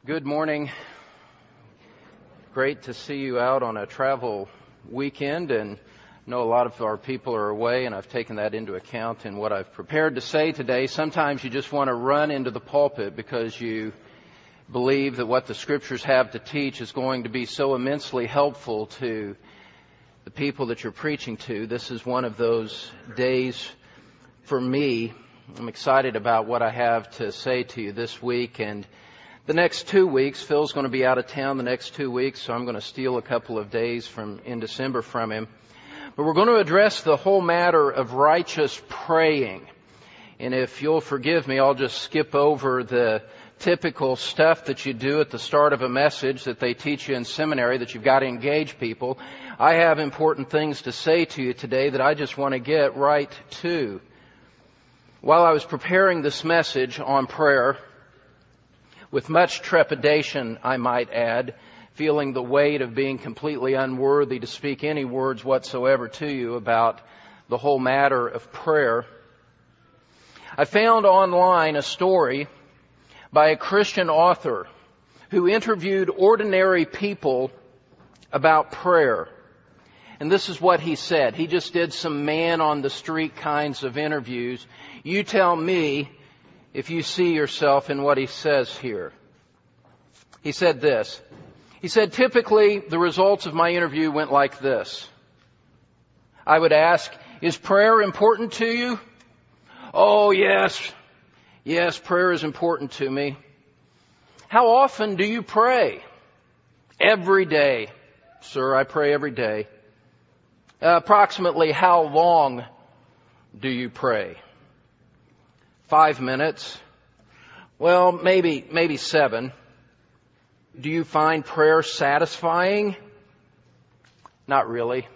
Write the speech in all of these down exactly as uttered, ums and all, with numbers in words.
Good morning. Great to see you out on a travel weekend, and I know a lot of our people are away, and I've taken that into account in what I've prepared to say today. Sometimes you just want to run into the pulpit because you believe that what the Scriptures have to teach is going to be so immensely helpful to the people that you're preaching to. This is one of those days for me. I'm excited about what I have to say to you this week, and the next two weeks, Phil's going to be out of town the next two weeks, so I'm going to steal a couple of days from in December from him. But we're going to address the whole matter of righteous praying. And if you'll forgive me, I'll just skip over the typical stuff that you do at the start of a message that they teach you in seminary, that you've got to engage people. I have important things to say to you today that I just want to get right to. While I was preparing this message on prayer, with much trepidation, I might add, feeling the weight of being completely unworthy to speak any words whatsoever to you about the whole matter of prayer, I found online a story by a Christian author who interviewed ordinary people about prayer. And this is what he said. He just did some man-on-the-street kinds of interviews. You tell me if you see yourself in what he says here. He said this. He said, typically, the results of my interview went like this. I would ask, is prayer important to you? Oh, yes. Yes, prayer is important to me. How often do you pray? Every day. Sir, I pray every day. Uh, approximately how long do you pray? Five minutes. Well, maybe, maybe seven. Do you find prayer satisfying? Not really.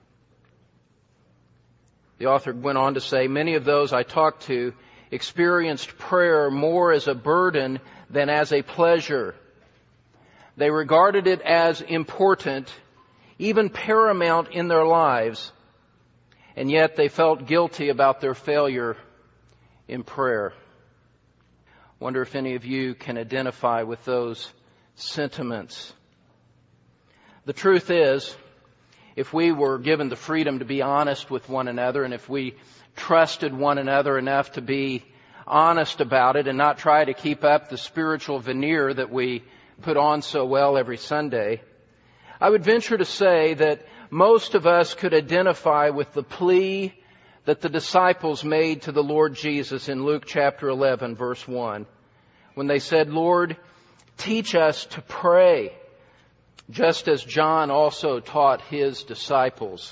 The author went on to say, many of those I talked to experienced prayer more as a burden than as a pleasure. They regarded it as important, even paramount in their lives, and yet they felt guilty about their failure in prayer. Wonder if any of you can identify with those sentiments. The truth is, if we were given the freedom to be honest with one another, and if we trusted one another enough to be honest about it and not try to keep up the spiritual veneer that we put on so well every Sunday, I would venture to say that most of us could identify with the plea that the disciples made to the Lord Jesus in Luke chapter eleven, verse one, when they said, Lord, teach us to pray, just as John also taught his disciples.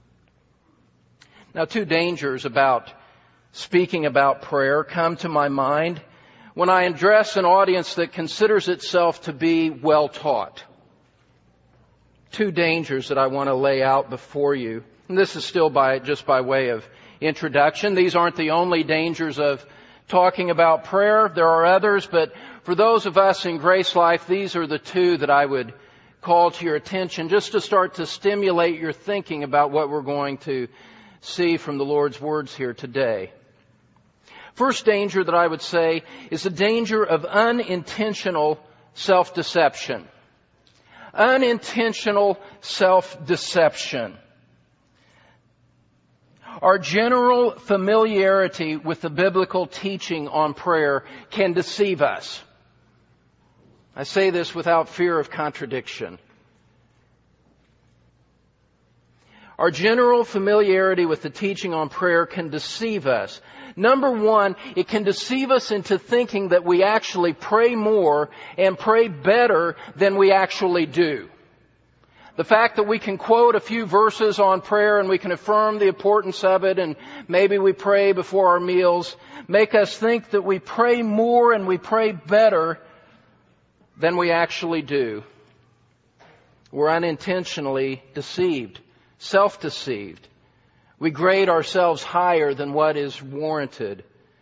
Now, two dangers about speaking about prayer come to my mind when I address an audience that considers itself to be well taught. Two dangers that I want to lay out before you. And this is still by just by way of introduction. These aren't the only dangers of talking about prayer. There are others, but for those of us in Grace Life, these are the two that I would call to your attention just to start to stimulate your thinking about what we're going to see from the Lord's words here today. First danger that I would say is the danger of unintentional self-deception. Unintentional self-deception. Our general familiarity with the biblical teaching on prayer can deceive us. I say this without fear of contradiction. Our general familiarity with the teaching on prayer can deceive us. Number one, it can deceive us into thinking that we actually pray more and pray better than we actually do. The fact that we can quote a few verses on prayer and we can affirm the importance of it, and maybe we pray before our meals, make us think that we pray more and we pray better than we actually do. We're unintentionally deceived, self-deceived. We grade ourselves higher than what is warranted.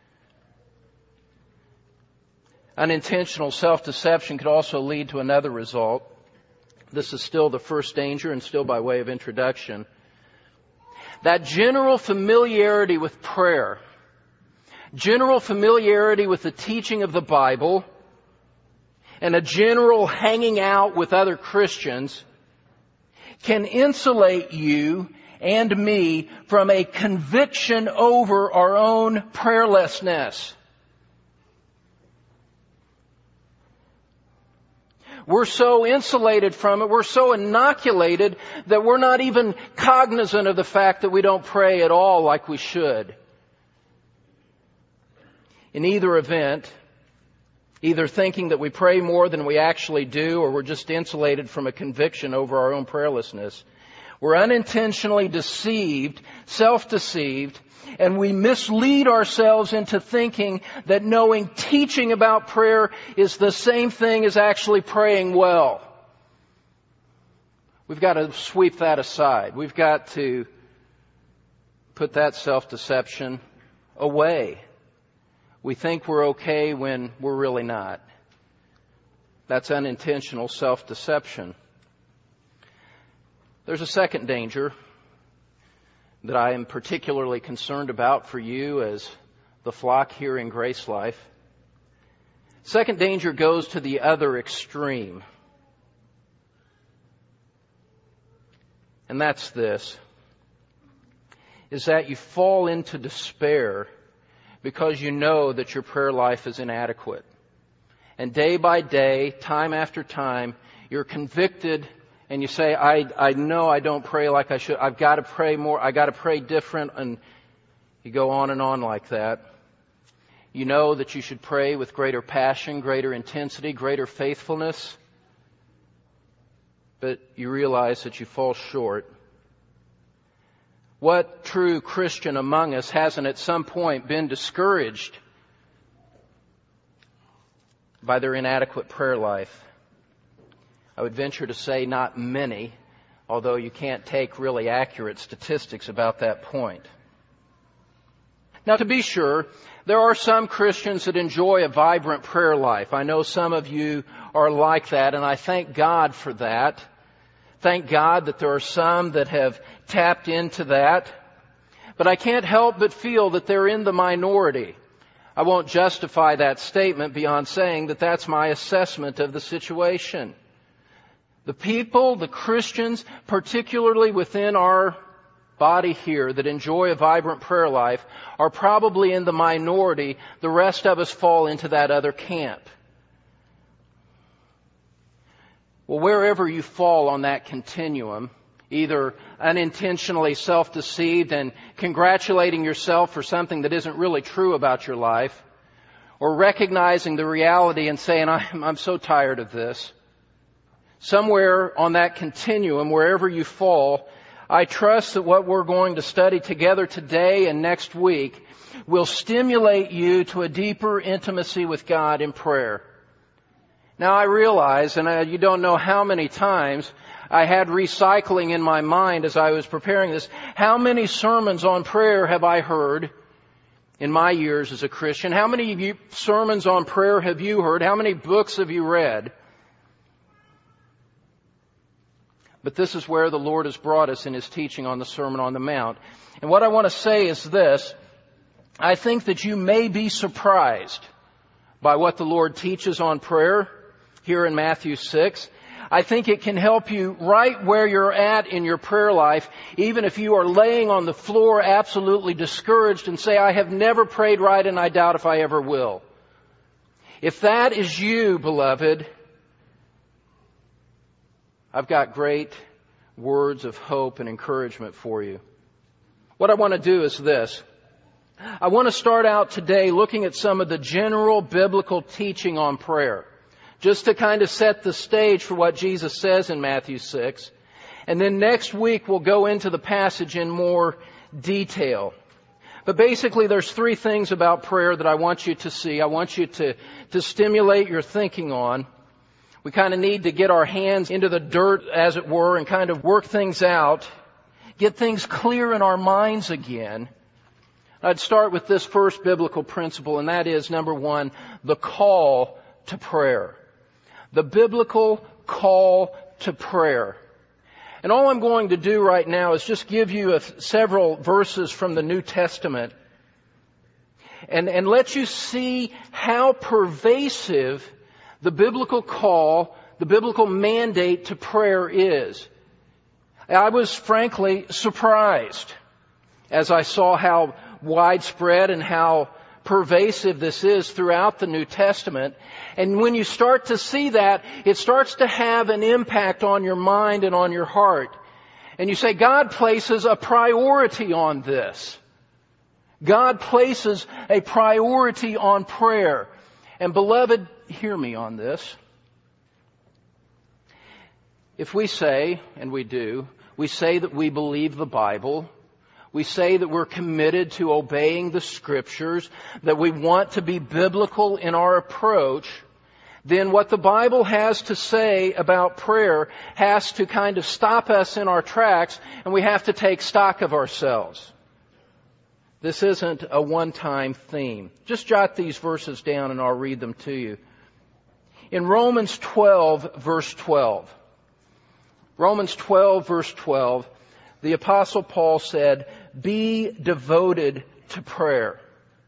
Unintentional self-deception could also lead to another result. This is still the first danger and still by way of introduction. That general familiarity with prayer, general familiarity with the teaching of the Bible, and a general hanging out with other Christians can insulate you and me from a conviction over our own prayerlessness. We're so insulated from it, we're so inoculated that we're not even cognizant of the fact that we don't pray at all like we should. In either event, either thinking that we pray more than we actually do, or we're just insulated from a conviction over our own prayerlessness, we're unintentionally deceived, self-deceived, and we mislead ourselves into thinking that knowing teaching about prayer is the same thing as actually praying well. We've got to sweep that aside. We've got to put that self-deception away. We think we're okay when we're really not. That's unintentional self-deception. There's a second danger that I am particularly concerned about for you as the flock here in Grace Life. Second danger goes to the other extreme. And that's this, is that you fall into despair because you know that your prayer life is inadequate. And day by day, time after time, you're convicted and you say, I, I know I don't pray like I should. I've got to pray more. I've got to pray different. And you go on and on like that. You know that you should pray with greater passion, greater intensity, greater faithfulness. But you realize that you fall short. What true Christian among us hasn't at some point been discouraged by their inadequate prayer life? I would venture to say not many, although you can't take really accurate statistics about that point. Now, to be sure, there are some Christians that enjoy a vibrant prayer life. I know some of you are like that, and I thank God for that. Thank God that there are some that have tapped into that. But I can't help but feel that they're in the minority. I won't justify that statement beyond saying that that's my assessment of the situation. The people, the Christians, particularly within our body here that enjoy a vibrant prayer life, are probably in the minority. The rest of us fall into that other camp. Well, wherever you fall on that continuum, either unintentionally self-deceived and congratulating yourself for something that isn't really true about your life, or recognizing the reality and saying, I'm, I'm so tired of this. Somewhere on that continuum, wherever you fall, I trust that what we're going to study together today and next week will stimulate you to a deeper intimacy with God in prayer. Now, I realize, and I, you don't know how many times I had recycling in my mind as I was preparing this, how many sermons on prayer have I heard in my years as a Christian? How many of you sermons on prayer have you heard? How many books have you read? But this is where the Lord has brought us in His teaching on the Sermon on the Mount. And what I want to say is this. I think that you may be surprised by what the Lord teaches on prayer here in Matthew six. I think it can help you right where you're at in your prayer life, even if you are laying on the floor absolutely discouraged and say, I have never prayed right and I doubt if I ever will. If that is you, beloved, I've got great words of hope and encouragement for you. What I want to do is this. I want to start out today looking at some of the general biblical teaching on prayer, just to kind of set the stage for what Jesus says in Matthew six. And then next week we'll go into the passage in more detail. But basically there's three things about prayer that I want you to see. I want you to, to stimulate your thinking on. We kind of need to get our hands into the dirt, as it were, and kind of work things out, get things clear in our minds again. I'd start with this first biblical principle, and that is, number one, the call to prayer. The biblical call to prayer. And all I'm going to do right now is just give you a, several verses from the New Testament and, and let you see how pervasive the biblical call, the biblical mandate to prayer is. I was frankly surprised as I saw how widespread and how pervasive this is throughout the New Testament. And when you start to see that, it starts to have an impact on your mind and on your heart. And you say, God places a priority on this. God places a priority on prayer. And beloved, hear me on this. If we say, and we do, we say that we believe the Bible, we say that we're committed to obeying the Scriptures, that we want to be biblical in our approach, then what the Bible has to say about prayer has to kind of stop us in our tracks, and we have to take stock of ourselves. This isn't a one-time theme. Just jot these verses down and I'll read them to you. In Romans twelve, verse twelve, Romans twelve, verse twelve, the Apostle Paul said, "Be devoted to prayer."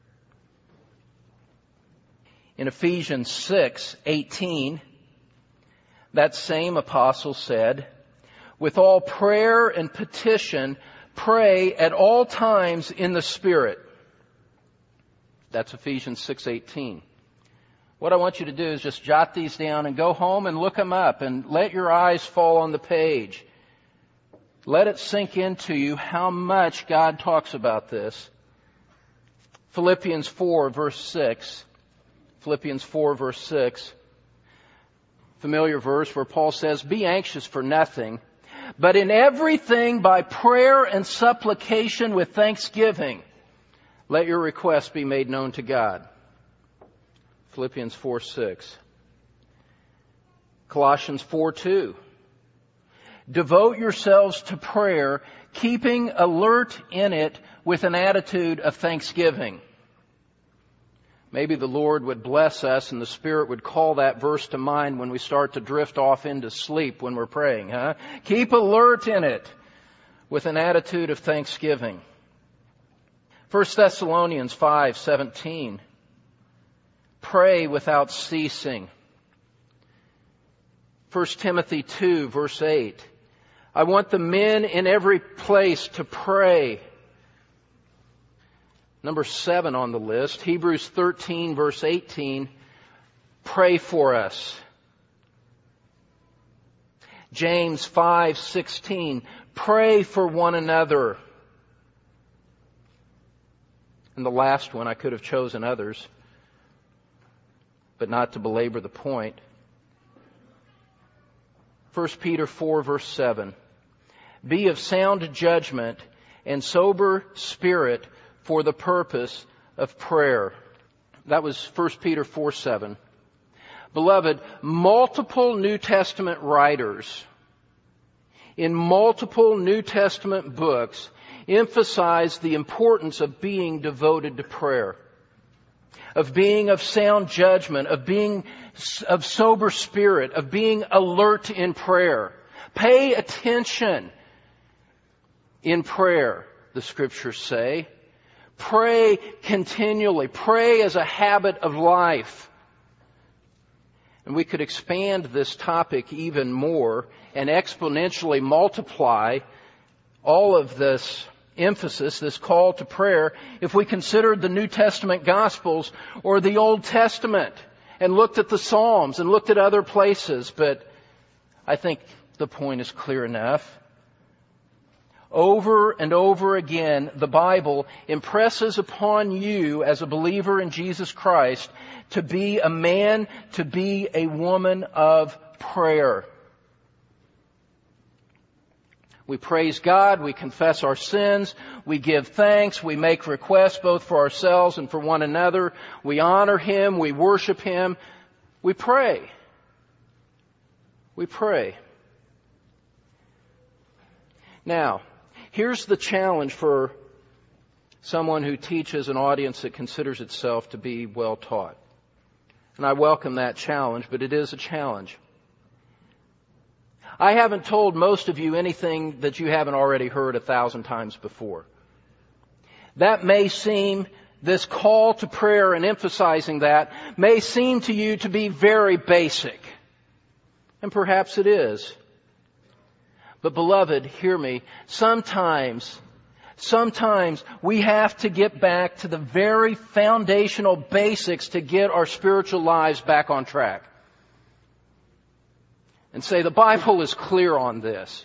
In Ephesians six, eighteen, that same apostle said, "With all prayer and petition, pray at all times in the Spirit." That's Ephesians six, eighteen. What I want you to do is just jot these down and go home and look them up and let your eyes fall on the page. Let it sink into you how much God talks about this. Philippians four, verse six. Philippians four, verse six. Familiar verse where Paul says, "Be anxious for nothing, but in everything by prayer and supplication with thanksgiving, let your requests be made known to God." Philippians four, six. Colossians four, two. "Devote yourselves to prayer, keeping alert in it with an attitude of thanksgiving." Maybe the Lord would bless us and the Spirit would call that verse to mind when we start to drift off into sleep when we're praying, huh? Keep alert in it with an attitude of thanksgiving. First Thessalonians five, seventeen. Pray without ceasing. First Timothy two, verse eight. "I want the men in every place to pray." Number seven on the list, Hebrews thirteen, verse eighteen. Pray for us. James five, sixteen. Pray for one another. And the last one, I could have chosen others, but not to belabor the point. First Peter four, verse seven. "Be of sound judgment and sober spirit for the purpose of prayer." That was First Peter four, seven. Beloved, multiple New Testament writers in multiple New Testament books emphasize the importance of being devoted to prayer, of being of sound judgment, of being of sober spirit, of being alert in prayer. Pay attention in prayer, the Scriptures say. Pray continually. Pray as a habit of life. And we could expand this topic even more and exponentially multiply all of this emphasis, this call to prayer, if we considered the New Testament Gospels or the Old Testament and looked at the Psalms and looked at other places. But I think the point is clear enough. Over and over again, the Bible impresses upon you as a believer in Jesus Christ to be a man, to be a woman of prayer. We praise God, we confess our sins, we give thanks, we make requests both for ourselves and for one another, we honor Him, we worship Him, we pray. We pray. Now, here's the challenge for someone who teaches an audience that considers itself to be well taught. And I welcome that challenge, but it is a challenge. I haven't told most of you anything that you haven't already heard a thousand times before. That may seem this call to prayer and emphasizing that may seem to you to be very basic. And perhaps it is. But beloved, hear me, sometimes, sometimes we have to get back to the very foundational basics to get our spiritual lives back on track. And say, the Bible is clear on this.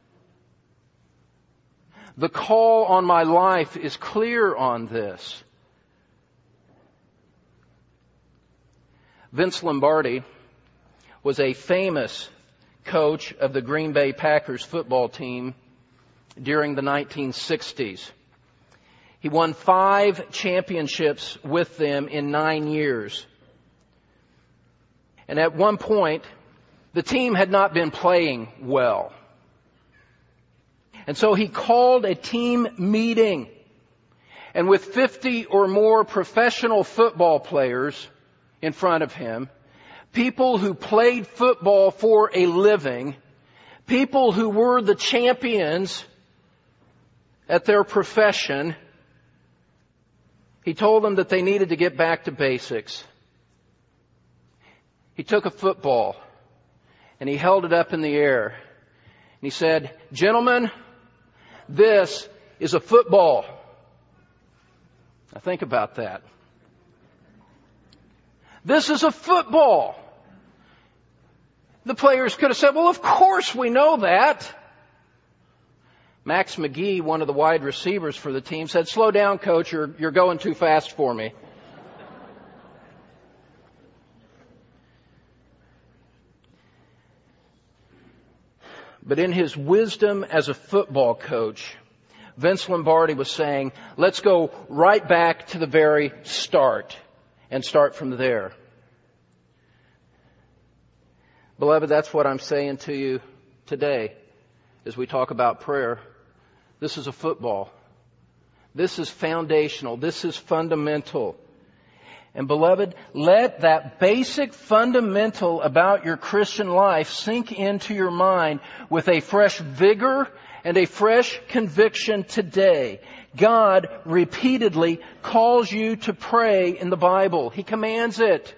The call on my life is clear on this. Vince Lombardi was a famous coach of the Green Bay Packers football team during the nineteen sixties. He won five championships with them in nine years. And at one point, the team had not been playing well. And so he called a team meeting. And with fifty or more professional football players in front of him, people who played football for a living, people who were the champions at their profession, he told them that they needed to get back to basics. He took a football and he held it up in the air. And he said, "Gentlemen, this is a football." Now think about that. This is a football. The players could have said, "Well, of course we know that." Max McGee, one of the wide receivers for the team, said, "Slow down, coach, you're, you're going too fast for me." But in his wisdom as a football coach, Vince Lombardi was saying, let's go right back to the very start and start from there. Beloved, that's what I'm saying to you today as we talk about prayer. This is a football. This is foundational. This is fundamental. And beloved, let that basic fundamental about your Christian life sink into your mind with a fresh vigor and a fresh conviction today. God repeatedly calls you to pray in the Bible. He commands it.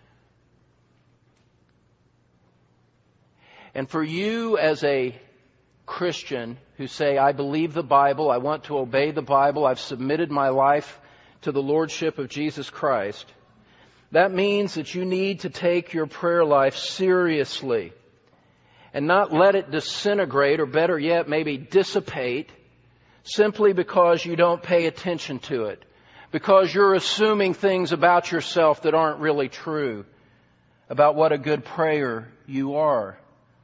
And for you as a Christian who say, I believe the Bible, I want to obey the Bible, I've submitted my life to the Lordship of Jesus Christ, that means that you need to take your prayer life seriously and not let it disintegrate, or better yet, maybe dissipate, simply because you don't pay attention to it, because you're assuming things about yourself that aren't really true, about what a good prayer you are.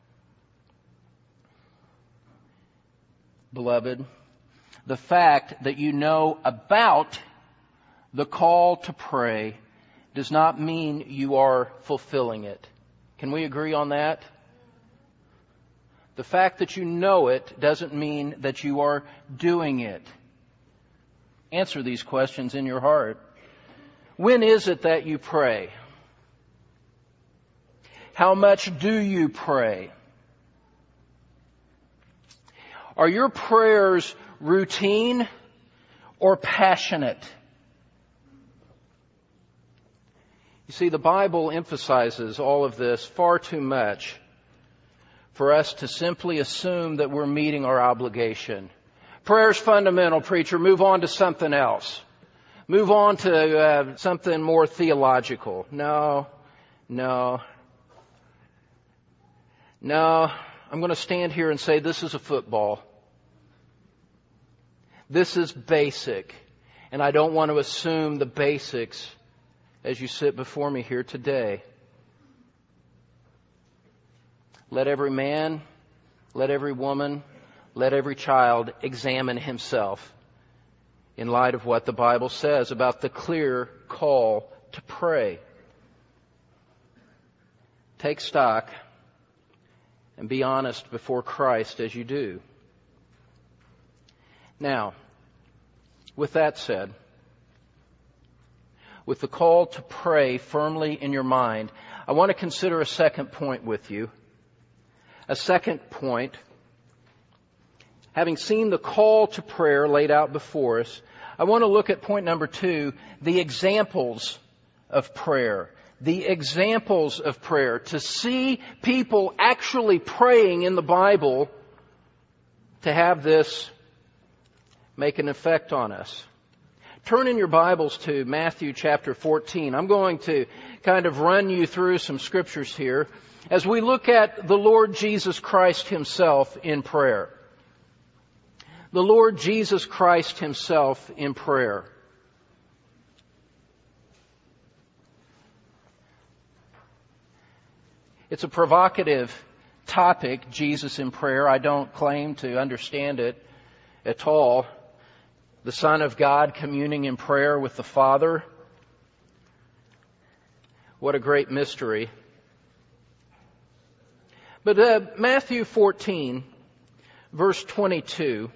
Beloved, the fact that you know about the call to pray does not mean you are fulfilling it. Can we agree on that? The fact that you know it doesn't mean that you are doing it. Answer these questions in your heart. When is it that you pray? How much do you pray? Are your prayers routine or passionate? You see, the Bible emphasizes all of this far too much for us to simply assume that we're meeting our obligation. Prayer's fundamental, preacher. Move on to something else. Move on to uh, something more theological. No, no, no. I'm going to stand here and say this is a football. This is basic. And I don't want to assume the basics as you sit before me here today. Let every man, let every woman, let every child examine himself in light of what the Bible says about the clear call to pray. Take stock and be honest before Christ as you do. Now, with that said, with the call to pray firmly in your mind, I want to consider a second point with you. A second point. Having seen the call to prayer laid out before us, I want to look at point number two, the examples of prayer. The examples of prayer. To see people actually praying in the Bible, to have this make an effect on us. Turn in your Bibles to Matthew chapter fourteen. I'm going to kind of run you through some scriptures here as we look at the Lord Jesus Christ Himself in prayer. The Lord Jesus Christ Himself in prayer. It's a provocative topic, Jesus in prayer. I don't claim to understand it at all. The Son of God communing in prayer with the Father. What a great mystery. But uh, Matthew fourteen, verse twenty-two.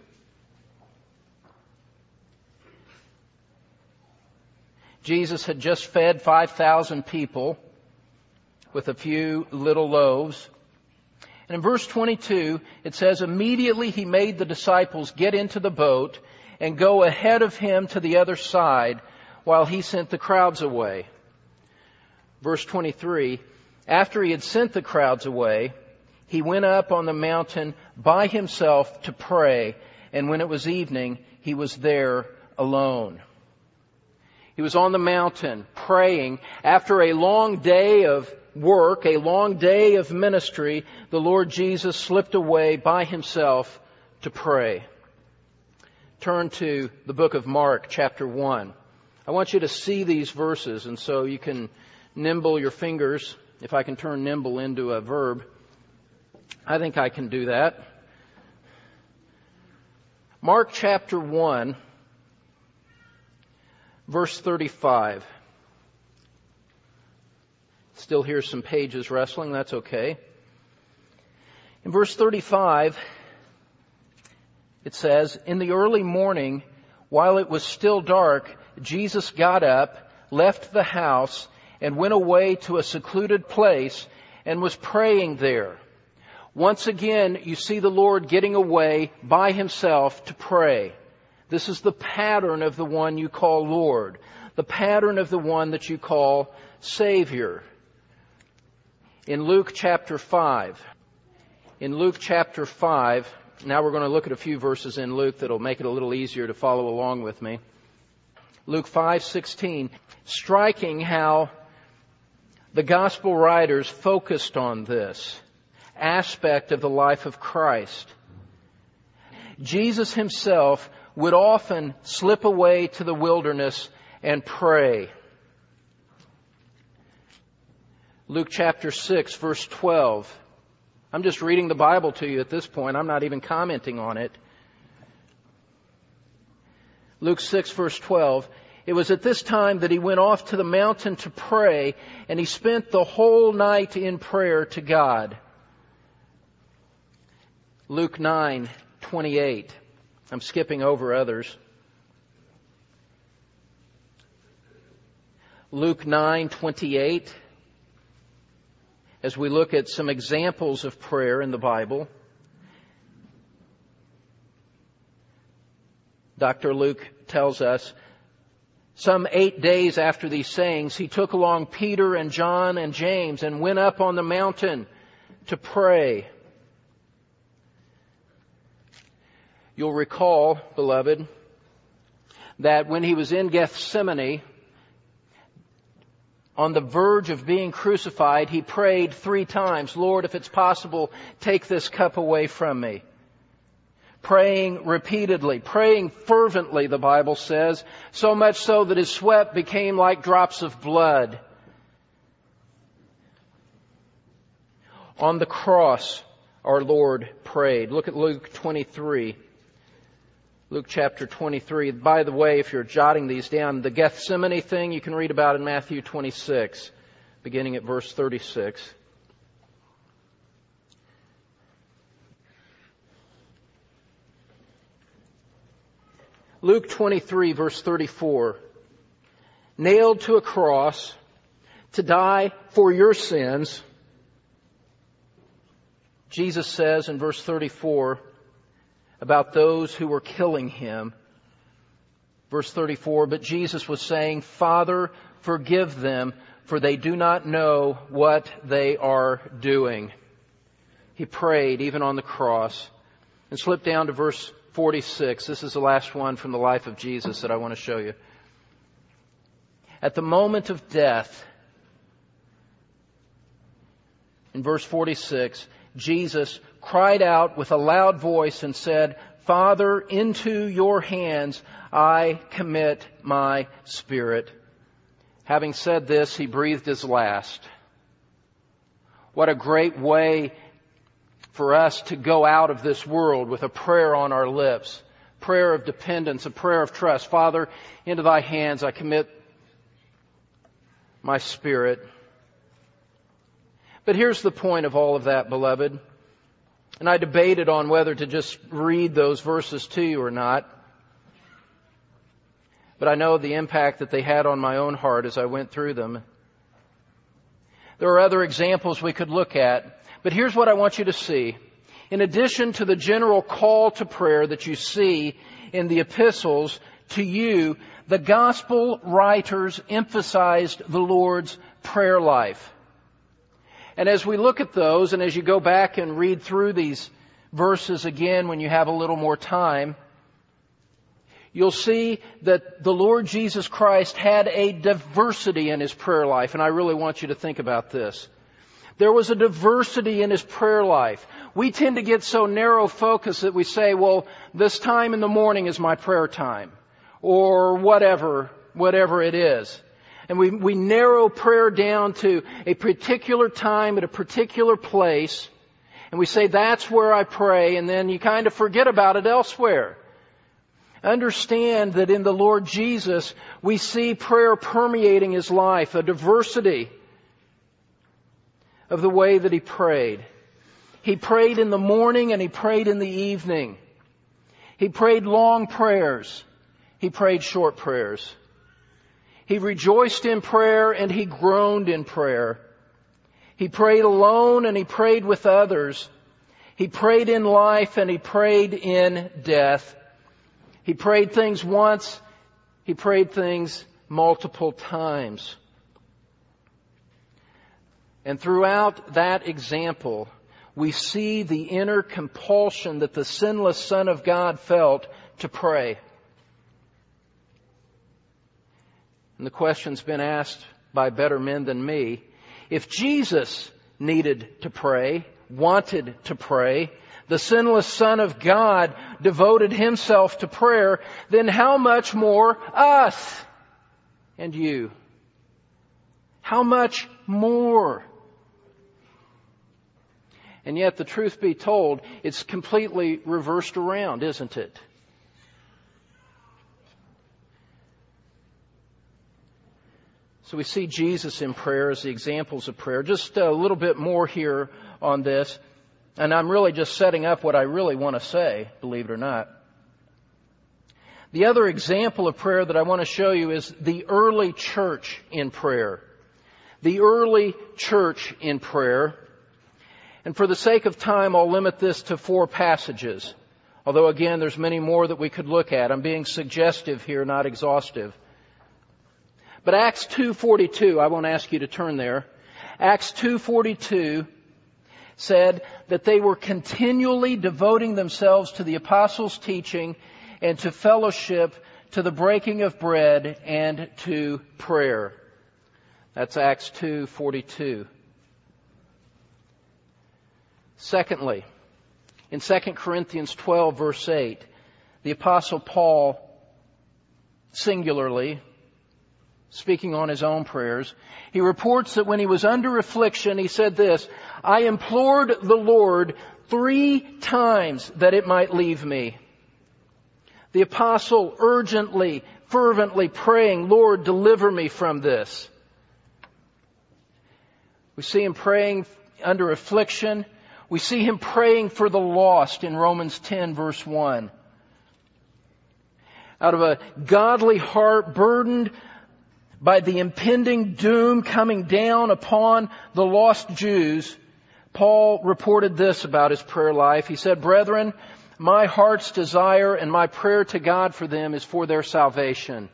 Jesus had just fed five thousand people with a few little loaves. And in verse twenty-two, it says, immediately He made the disciples get into the boat and go ahead of Him to the other side while He sent the crowds away. Verse twenty-three, after He had sent the crowds away, He went up on the mountain by Himself to pray, and when it was evening, He was there alone. He was on the mountain praying. After a long day of work, a long day of ministry, the Lord Jesus slipped away by Himself to pray. Turn to the book of Mark, chapter one. I want you to see these verses, and so you can nimble your fingers. If I can turn nimble into a verb, I think I can do that. Mark chapter one, verse thirty-five. Still hear some pages wrestling, that's okay. In verse thirty-five, it says, in the early morning, while it was still dark, Jesus got up, left the house, and went away to a secluded place and was praying there. Once again, you see the Lord getting away by Himself to pray. This is the pattern of the one you call Lord, the pattern of the one that you call Savior. In Luke chapter five, in Luke chapter five, now we're going to look at a few verses in Luke that'll make it a little easier to follow along with me. Luke five sixteen, striking how the gospel writers focused on this aspect of the life of Christ. Jesus Himself would often slip away to the wilderness and pray. Luke chapter six, verse twelve. I'm just reading the Bible to you at this point. I'm not even commenting on it. Luke six, verse twelve. It was at this time that He went off to the mountain to pray, and He spent the whole night in prayer to God. Luke nine, twenty-eight. I'm skipping over others. Luke nine, twenty-eight. As we look at some examples of prayer in the Bible, Doctor Luke tells us, some eight days after these sayings, He took along Peter and John and James and went up on the mountain to pray. You'll recall, beloved, that when He was in Gethsemane, on the verge of being crucified, He prayed three times, Lord, if it's possible, take this cup away from me. Praying repeatedly, praying fervently, the Bible says, so much so that His sweat became like drops of blood. On the cross, our Lord prayed. Look at Luke twenty-three. Luke chapter twenty-three. By the way, if you're jotting these down, the Gethsemane thing you can read about in Matthew twenty-six, beginning at verse thirty-six. Luke twenty-three, verse thirty-four. Nailed to a cross to die for your sins. Jesus says in verse thirty-four, about those who were killing Him, Verse thirty-four, but Jesus was saying, Father, forgive them, for they do not know what they are doing. He prayed even on the cross. And slip down to verse forty-six. This is the last one from the life of Jesus that I want to show you. At the moment of death, in verse forty-six, Jesus cried out with a loud voice and said, Father, into your hands I commit my spirit. Having said this, he breathed his last. What a great way for us to go out of this world with a prayer on our lips. Prayer of dependence, a prayer of trust. Father, into thy hands I commit my spirit. But here's the point of all of that, beloved. And I debated on whether to just read those verses to you or not. But I know the impact that they had on my own heart as I went through them. There are other examples we could look at. But here's what I want you to see. In addition to the general call to prayer that you see in the epistles to you, the gospel writers emphasized the Lord's prayer life. And as we look at those, and as you go back and read through these verses again when you have a little more time, you'll see that the Lord Jesus Christ had a diversity in His prayer life. And I really want you to think about this. There was a diversity in His prayer life. We tend to get so narrow focused that we say, well, this time in the morning is my prayer time. Or whatever, whatever it is. And we, we narrow prayer down to a particular time at a particular place. And we say, that's where I pray. And then you kind of forget about it elsewhere. Understand that in the Lord Jesus, we see prayer permeating His life, a diversity of the way that He prayed. He prayed in the morning and He prayed in the evening. He prayed long prayers. He prayed short prayers. He rejoiced in prayer and He groaned in prayer. He prayed alone and He prayed with others. He prayed in life and He prayed in death. He prayed things once. He prayed things multiple times. And throughout that example, we see the inner compulsion that the sinless Son of God felt to pray. And the question's been asked by better men than me. If Jesus needed to pray, wanted to pray, the sinless Son of God devoted Himself to prayer, then how much more us and you? How much more? And yet, the truth be told, it's completely reversed around, isn't it? So we see Jesus in prayer as the examples of prayer. Just a little bit more here on this. And I'm really just setting up what I really want to say, believe it or not. The other example of prayer that I want to show you is the early church in prayer. The early church in prayer. And for the sake of time, I'll limit this to four passages. Although again, there's many more that we could look at. I'm being suggestive here, not exhaustive. But Acts two forty-two, I won't ask you to turn there. Acts two forty-two said that they were continually devoting themselves to the apostles' teaching and to fellowship, to the breaking of bread, and to prayer. That's Acts two forty-two. Secondly, in Second Corinthians twelve, verse eight, the Apostle Paul, singularly, speaking on his own prayers, he reports that when he was under affliction, he said this, I implored the Lord three times that it might leave me. The apostle urgently, fervently praying, Lord, deliver me from this. We see him praying under affliction. We see him praying for the lost in Romans ten, verse one. Out of a godly heart burdened by the impending doom coming down upon the lost Jews, Paul reported this about his prayer life. He said, Brethren, my heart's desire and my prayer to God for them is for their salvation.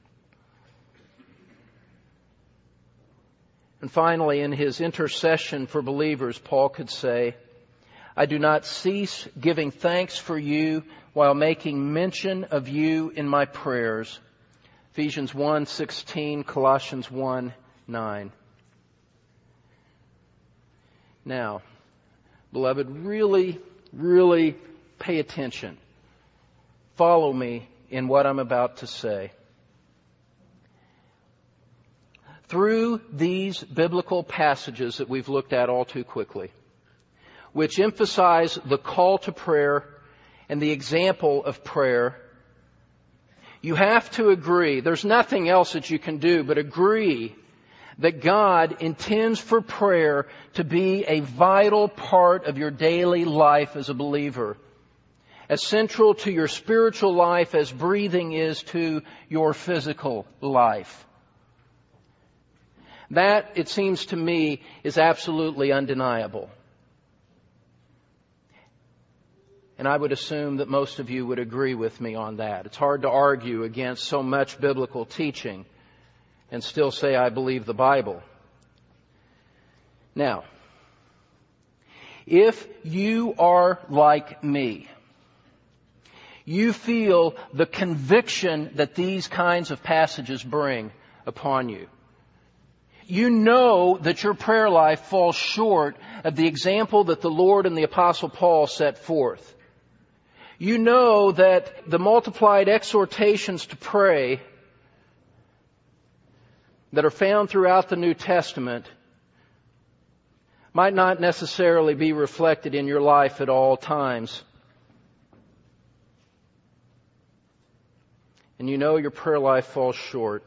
And finally, in his intercession for believers, Paul could say, I do not cease giving thanks for you while making mention of you in my prayers. Ephesians one sixteen, Colossians one nine. Now, beloved, really, really pay attention. Follow me in what I'm about to say. Through these biblical passages that we've looked at all too quickly, which emphasize the call to prayer and the example of prayer, you have to agree, there's nothing else that you can do but agree that God intends for prayer to be a vital part of your daily life as a believer, as central to your spiritual life as breathing is to your physical life. That, it seems to me, is absolutely undeniable. And I would assume that most of you would agree with me on that. It's hard to argue against so much biblical teaching and still say I believe the Bible. Now, if you are like me, you feel the conviction that these kinds of passages bring upon you. You know that your prayer life falls short of the example that the Lord and the Apostle Paul set forth. You know that the multiplied exhortations to pray that are found throughout the New Testament might not necessarily be reflected in your life at all times. And you know your prayer life falls short.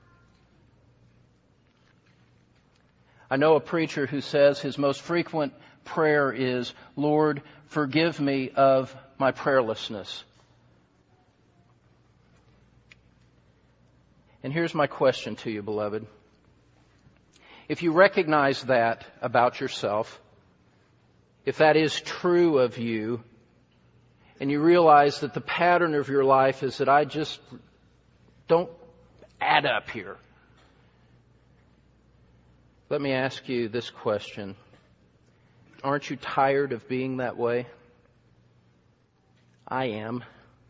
I know a preacher who says his most frequent prayer is, Lord, forgive me of my prayerlessness. And here's my question to you, beloved. If you recognize that about yourself, if that is true of you, and you realize that the pattern of your life is that I just don't add up here, let me ask you this question. Aren't you tired of being that way? I am.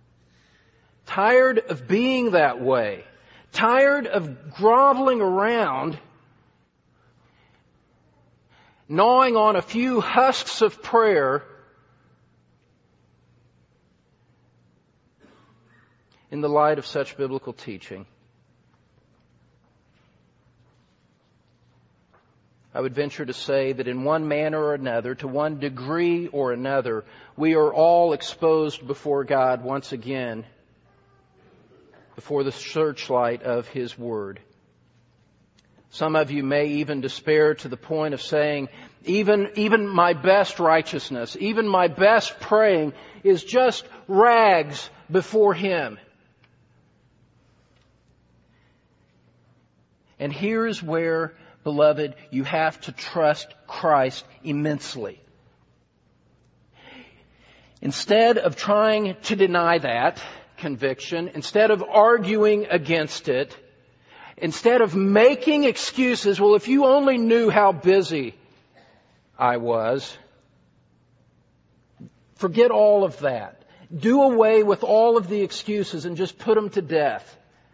Tired of being that way. Tired of groveling around, gnawing on a few husks of prayer in the light of such biblical teaching. I would venture to say that in one manner or another, to one degree or another, we are all exposed before God once again, before the searchlight of His Word. Some of you may even despair to the point of saying, even, even my best righteousness, even my best praying is just rags before Him. And here's where, beloved, you have to trust Christ immensely. Instead of trying to deny that conviction, instead of arguing against it, instead of making excuses, well, if you only knew how busy I was, forget all of that. Do away with all of the excuses and just put them to death.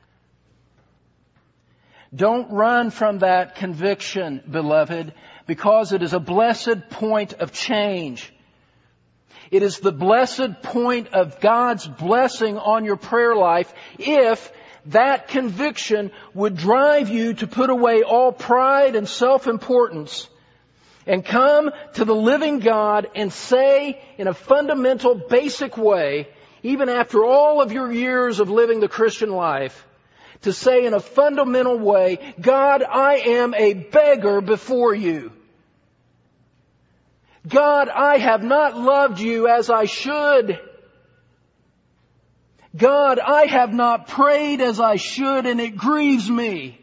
Don't run from that conviction, beloved, because it is a blessed point of change. It is the blessed point of God's blessing on your prayer life if that conviction would drive you to put away all pride and self-importance and come to the living God and say in a fundamental, basic way, even after all of your years of living the Christian life, to say in a fundamental way, God, I am a beggar before you. God, I have not loved you as I should. God, I have not prayed as I should, and it grieves me.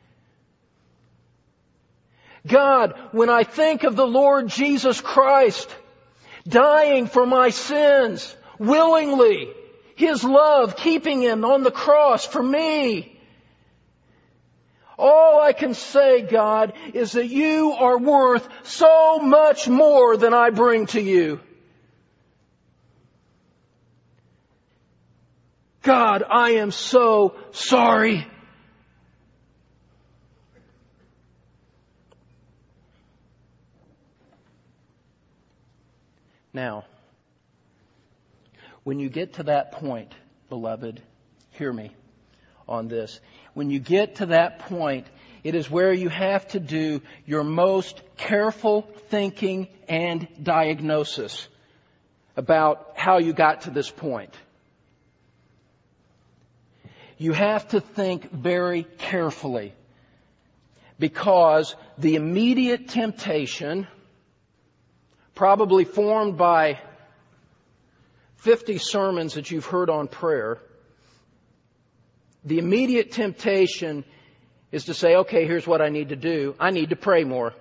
God, when I think of the Lord Jesus Christ dying for my sins, willingly. His love keeping Him on the cross for me. All I can say, God, is that You are worth so much more than I bring to You. God, I am so sorry. Now, when you get to that point, beloved, hear me on this. When you get to that point, it is where you have to do your most careful thinking and diagnosis about how you got to this point. You have to think very carefully, because the immediate temptation, probably formed by fifty sermons that you've heard on prayer, the immediate temptation is to say, okay, here's what I need to do. I need to pray more.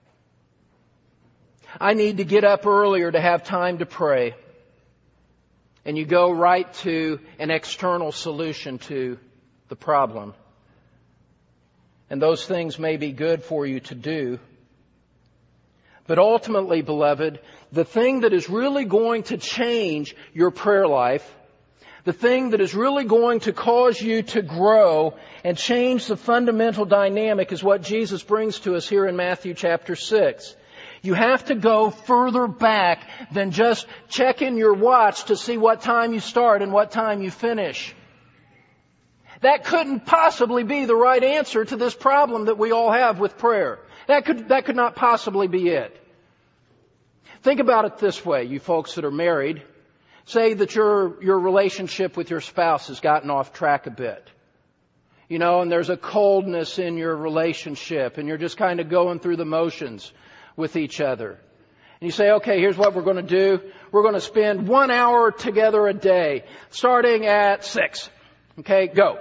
I need to get up earlier to have time to pray. And you go right to an external solution to the problem. And those things may be good for you to do. But ultimately, beloved, the thing that is really going to change your prayer life, the thing that is really going to cause you to grow and change the fundamental dynamic is what Jesus brings to us here in Matthew chapter six. You have to go further back than just checking your watch to see what time you start and what time you finish. That couldn't possibly be the right answer to this problem that we all have with prayer. That could, that could not possibly be it. Think about it this way, you folks that are married. Say that your, your relationship with your spouse has gotten off track a bit. You know, and there's a coldness in your relationship and you're just kind of going through the motions with each other. And you say, okay, here's what we're going to do. We're going to spend one hour together a day, starting at six. Okay, go.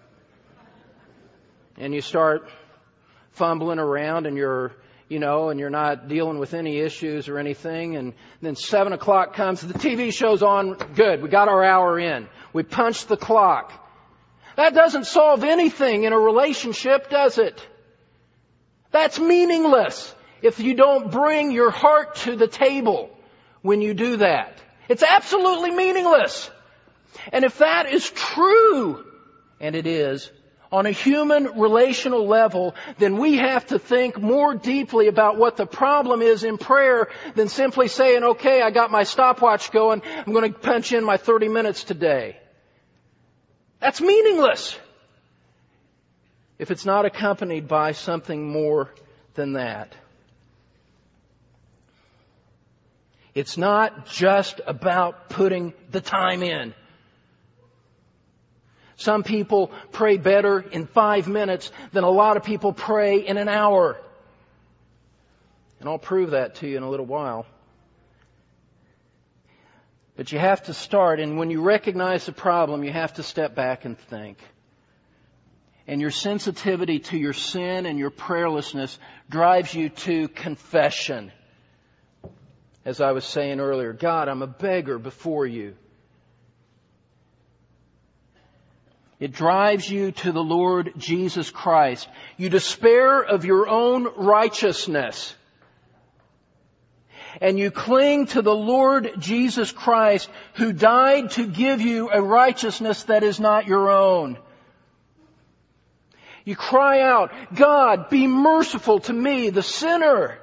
And you start fumbling around and you're, you know, and you're not dealing with any issues or anything. And then seven o'clock comes, the T V show's on. Good, we got our hour in. We punched the clock. That doesn't solve anything in a relationship, does it? That's meaningless if you don't bring your heart to the table when you do that. It's absolutely meaningless. And if that is true, and it is, on a human relational level, then we have to think more deeply about what the problem is in prayer than simply saying, okay, I got my stopwatch going, I'm going to punch in my thirty minutes today. That's meaningless if it's not accompanied by something more than that. It's not just about putting the time in. Some people pray better in five minutes than a lot of people pray in an hour. And I'll prove that to you in a little while. But you have to start, and when you recognize the problem, you have to step back and think. And your sensitivity to your sin and your prayerlessness drives you to confession. As I was saying earlier, God, I'm a beggar before You. It drives you to the Lord Jesus Christ. You despair of your own righteousness. And you cling to the Lord Jesus Christ, who died to give you a righteousness that is not your own. You cry out, God, be merciful to me, the sinner.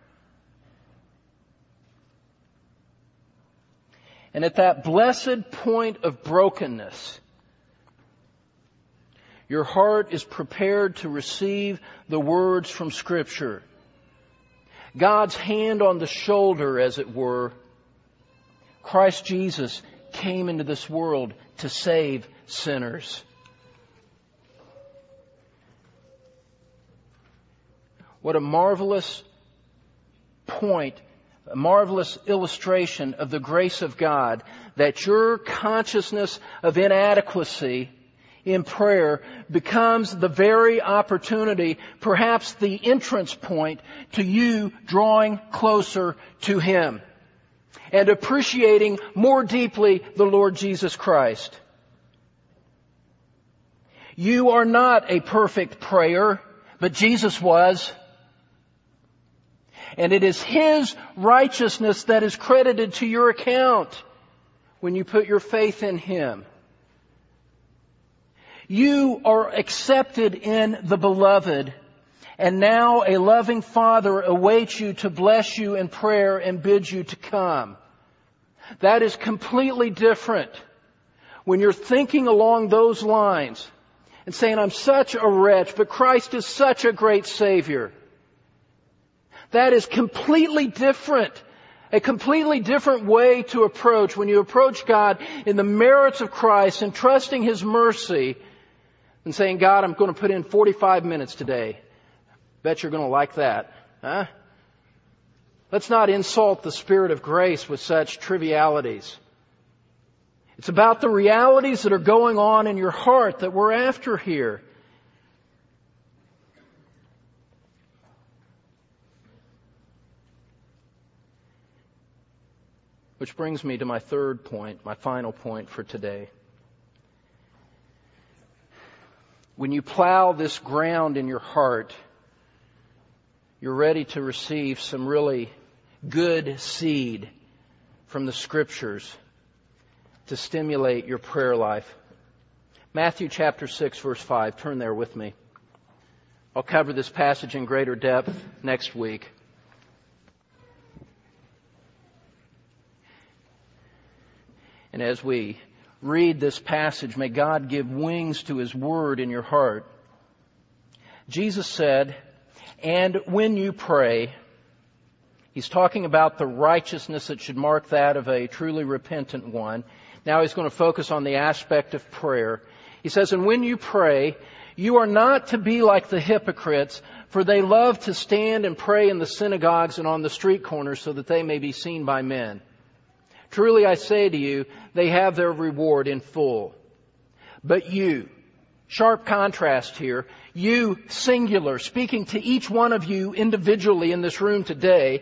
And at that blessed point of brokenness, your heart is prepared to receive the words from Scripture. God's hand on the shoulder, as it were. Christ Jesus came into this world to save sinners. What a marvelous point, a marvelous illustration of the grace of God, that your consciousness of inadequacy in prayer becomes the very opportunity, perhaps the entrance point to you drawing closer to Him. and appreciating more deeply the Lord Jesus Christ. You are not a perfect prayer, but Jesus was. And it is His righteousness that is credited to your account when you put your faith in Him. You are accepted in the Beloved, and now a loving Father awaits you to bless you in prayer and bid you to come. That is completely different when you're thinking along those lines and saying, I'm such a wretch, but Christ is such a great Savior. That is completely different. A completely different way to approach when you approach God in the merits of Christ and trusting His mercy and saying, God, I'm going to put in forty-five minutes today. Bet you're going to like that. Huh? Let's not insult the Spirit of grace with such trivialities. It's about the realities that are going on in your heart that we're after here. Which brings me to my third point, my final point for today. When you plow this ground in your heart, you're ready to receive some really good seed from the Scriptures to stimulate your prayer life. Matthew chapter six, verse five. Turn there with me. I'll cover this passage in greater depth next week. And as we read this passage, may God give wings to His Word in your heart. Jesus said, and when you pray, He's talking about the righteousness that should mark that of a truly repentant one. Now He's going to focus on the aspect of prayer. He says, and when you pray, you are not to be like the hypocrites, for they love to stand and pray in the synagogues and on the street corners so that they may be seen by men. Truly I say to you, they have their reward in full. But you, sharp contrast here, you singular, speaking to each one of you individually in this room today,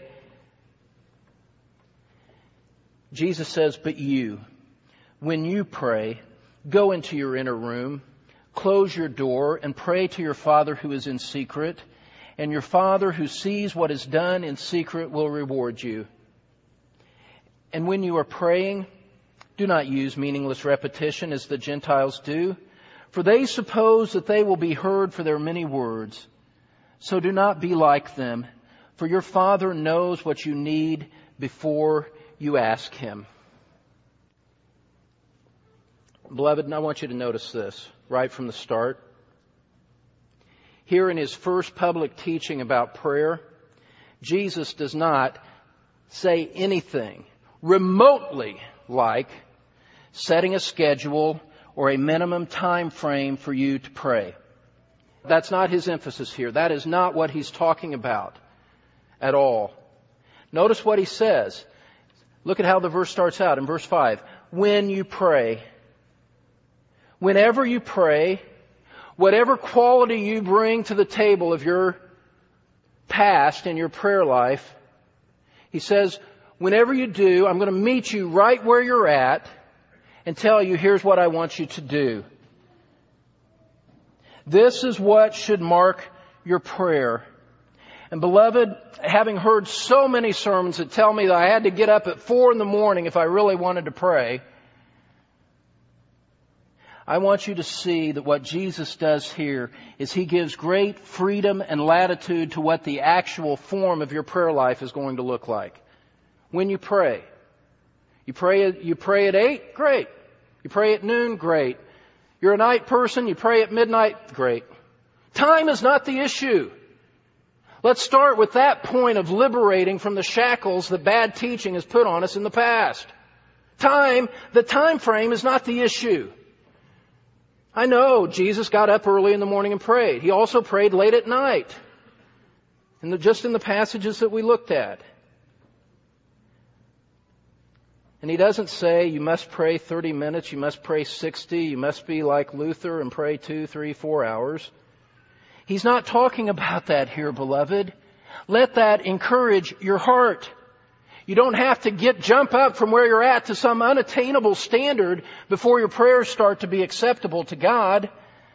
Jesus says, but you, when you pray, go into your inner room, close your door, and pray to your Father who is in secret, and your Father who sees what is done in secret will reward you. And when you are praying, do not use meaningless repetition as the Gentiles do, for they suppose that they will be heard for their many words. So do not be like them, for your Father knows what you need before you ask Him. Beloved, I want you to notice this right from the start. Here in His first public teaching about prayer, Jesus does not say anything remotely like setting a schedule or a minimum time frame for you to pray. That's not His emphasis here. That is not what He's talking about at all. Notice what He says. Look at how the verse starts out in verse five. When you pray. Whenever you pray, whatever quality you bring to the table of your past and your prayer life, He says, whenever you do, I'm going to meet you right where you're at and tell you, here's what I want you to do. This is what should mark your prayer. And beloved, having heard so many sermons that tell me that I had to get up at four in the morning if I really wanted to pray, I want you to see that what Jesus does here is He gives great freedom and latitude to what the actual form of your prayer life is going to look like. When you pray, you pray, you pray at eight, great. You pray at noon, great. You're a night person, you pray at midnight, great. Time is not the issue. Let's start with that point of liberating from the shackles that bad teaching has put on us in the past. Time, the time frame is not the issue. I know Jesus got up early in the morning and prayed. He also prayed late at night. And the, just in the passages that we looked at. And He doesn't say you must pray thirty minutes, you must pray sixty, you must be like Luther and pray two, three, four hours. He's not talking about that here, beloved. Let that encourage your heart. You don't have to get jump up from where you're at to some unattainable standard before your prayers start to be acceptable to God.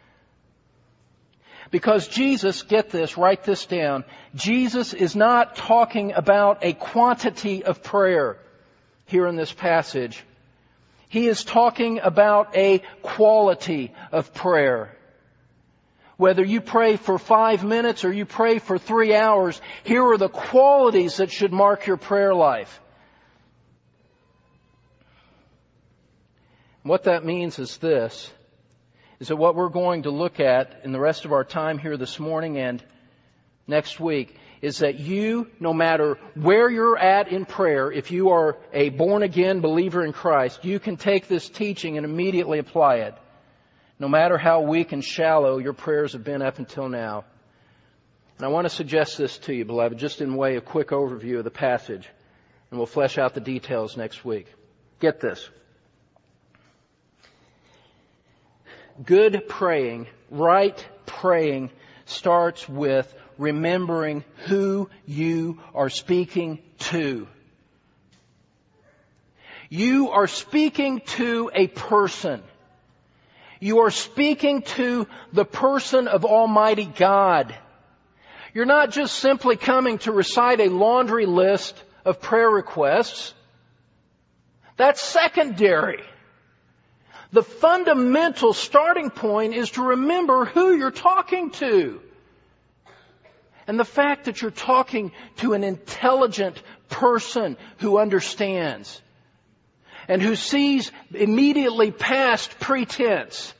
Because Jesus, get this, write this down, Jesus is not talking about a quantity of prayer here in this passage. He is talking about a quality of prayer. Whether you pray for five minutes or you pray for three hours, here are the qualities that should mark your prayer life. What that means is this, is that what we're going to look at in the rest of our time here this morning and next week is that you, no matter where you're at in prayer, if you are a born-again believer in Christ, you can take this teaching and immediately apply it. No matter how weak and shallow your prayers have been up until now. And I want to suggest this to you, beloved, just in way of quick overview of the passage. And we'll flesh out the details next week. Get this. Good praying, right praying, starts with remembering who you are speaking to. You are speaking to a person. You are speaking to the person of Almighty God. You're not just simply coming to recite a laundry list of prayer requests. That's secondary. The fundamental starting point is to remember who you're talking to. And the fact that you're talking to an intelligent person who understands. And who sees immediately past pretense.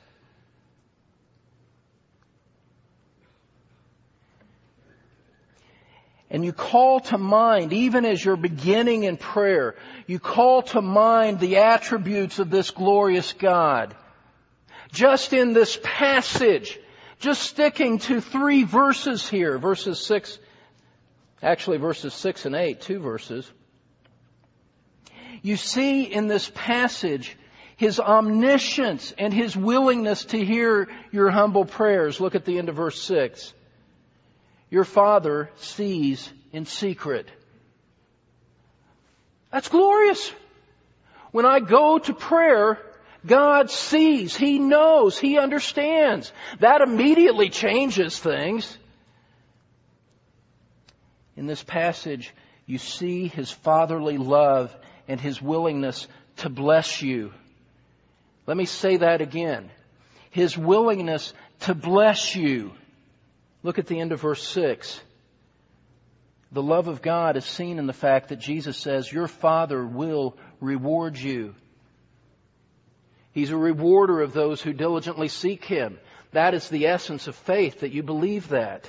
And you call to mind, even as you're beginning in prayer, you call to mind the attributes of this glorious God. Just in this passage, just sticking to three verses here, verses six, actually verses six and eight, two verses. You see in this passage His omniscience and His willingness to hear your humble prayers. Look at the end of verse six. Your Father sees in secret. That's glorious. When I go to prayer, God sees, He knows, He understands. That immediately changes things. In this passage, you see His fatherly love and His willingness to bless you. Let me say that again. His willingness to bless you. Look at the end of verse six. The love of God is seen in the fact that Jesus says, your Father will reward you. He's a rewarder of those who diligently seek Him. That is the essence of faith, that you believe that.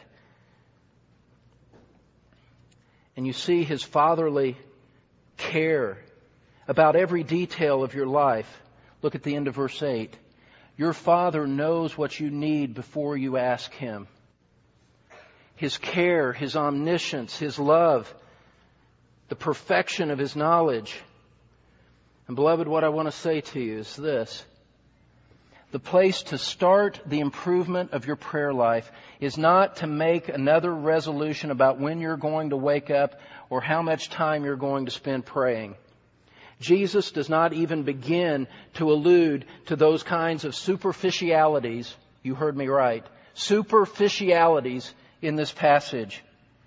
And you see His fatherly care about every detail of your life. Look at the end of verse eight. Your Father knows what you need before you ask Him. His care, His omniscience, His love, the perfection of His knowledge. And beloved, what I want to say to you is this. The place to start the improvement of your prayer life is not to make another resolution about when you're going to wake up or how much time you're going to spend praying. Jesus does not even begin to allude to those kinds of superficialities, you heard me right, superficialities in this passage.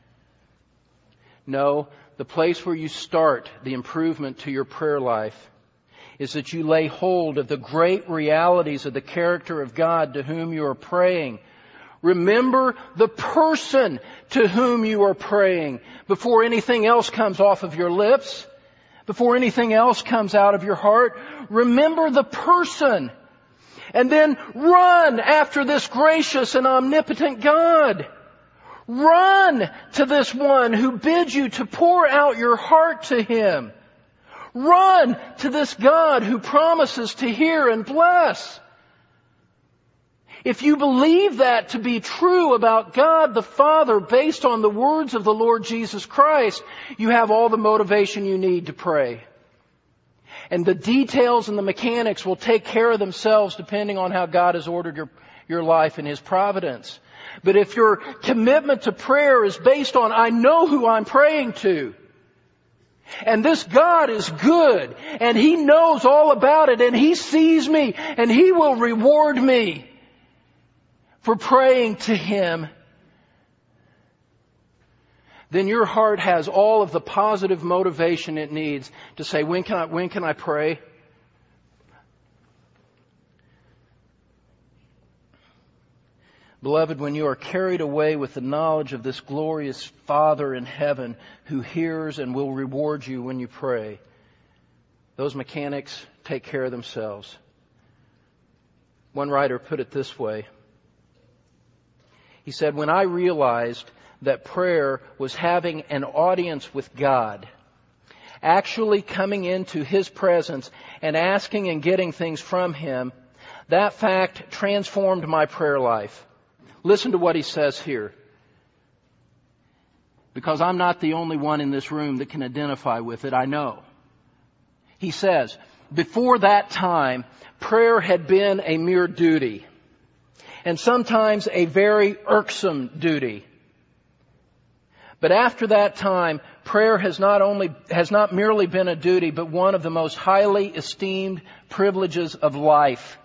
No, the place where you start the improvement to your prayer life is that you lay hold of the great realities of the character of God to whom you are praying. Remember the person to whom you are praying before anything else comes off of your lips. Before anything else comes out of your heart, remember the person. And then run after this gracious and omnipotent God. Run to this one who bids you to pour out your heart to Him. Run to this God who promises to hear and bless. If you believe that to be true about God the Father based on the words of the Lord Jesus Christ, you have all the motivation you need to pray. And the details and the mechanics will take care of themselves depending on how God has ordered your, your life in His providence. But if your commitment to prayer is based on, I know who I'm praying to, And this God is good, and He knows all about it, and He sees me, and He will reward me for praying to Him. Then your heart has all of the positive motivation it needs to say, when can I, when can I pray? Beloved, when you are carried away with the knowledge of this glorious Father in heaven who hears and will reward you when you pray, those mechanics take care of themselves. One writer put it this way. He said, when I realized that prayer was having an audience with God, actually coming into His presence and asking and getting things from Him, that fact transformed my prayer life. Listen to what he says here. Because I'm not the only one in this room that can identify with it, I know. He says, before that time, prayer had been a mere duty, and sometimes a very irksome duty. But after that time, prayer has not only, has not merely been a duty, but one of the most highly esteemed privileges of life.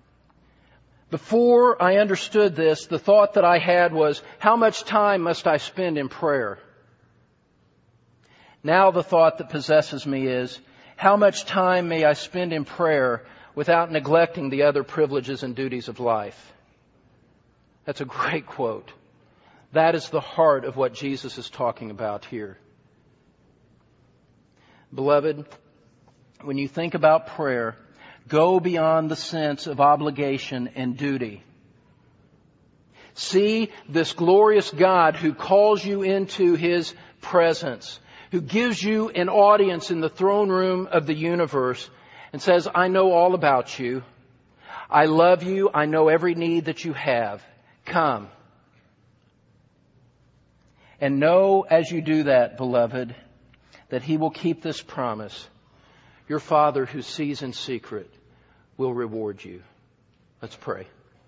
Before I understood this, the thought that I had was, how much time must I spend in prayer? Now the thought that possesses me is, how much time may I spend in prayer without neglecting the other privileges and duties of life? That's a great quote. That is the heart of what Jesus is talking about here. Beloved, when you think about prayer, go beyond the sense of obligation and duty. See this glorious God who calls you into His presence, who gives you an audience in the throne room of the universe and says, I know all about you. I love you. I know every need that you have. Come. And know as you do that, beloved, that He will keep this promise. Your Father who sees in secret will reward you. Let's pray.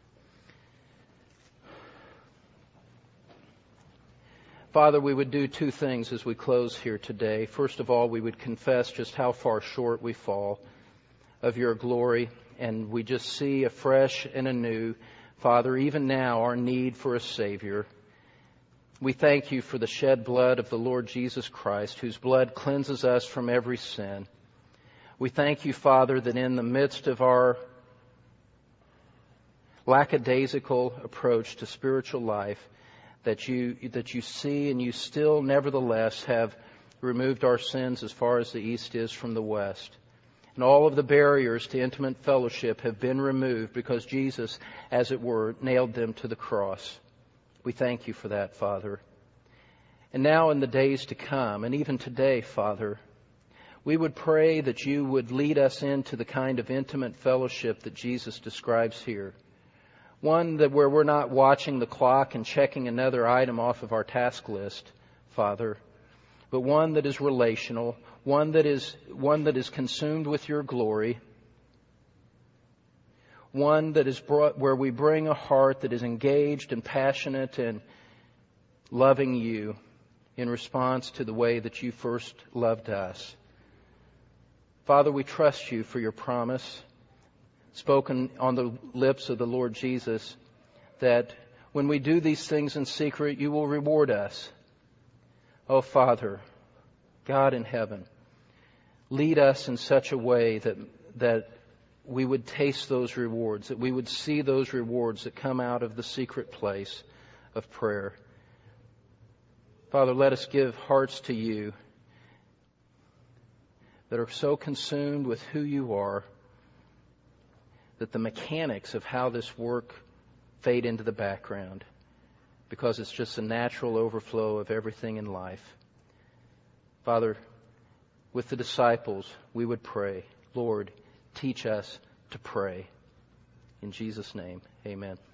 Father, we would do two things as we close here today. First of all, we would confess just how far short we fall of Your glory, and we just see afresh and anew, Father, even now, our need for a Savior. We thank You for the shed blood of the Lord Jesus Christ, whose blood cleanses us from every sin. We thank You, Father, that in the midst of our lackadaisical approach to spiritual life, that you, that you see and You still nevertheless have removed our sins as far as the east is from the west. And all of the barriers to intimate fellowship have been removed because Jesus, as it were, nailed them to the cross. We thank You for that, Father. And now in the days to come, and even today, Father, we would pray that You would lead us into the kind of intimate fellowship that Jesus describes here. One that where we're not watching the clock and checking another item off of our task list, Father, but one that is relational, one that is, one that is consumed with Your glory, one that is brought, where we bring a heart that is engaged and passionate and loving You in response to the way that You first loved us. Father, we trust You for Your promise, spoken on the lips of the Lord Jesus, that when we do these things in secret, You will reward us. Oh, Father, God in heaven, lead us in such a way that, that we would taste those rewards, that we would see those rewards that come out of the secret place of prayer. Father, let us give hearts to You that are so consumed with who You are that the mechanics of how this work fade into the background, because it's just a natural overflow of everything in life. Father, with the disciples, we would pray, Lord, teach us to pray. In Jesus' name, amen.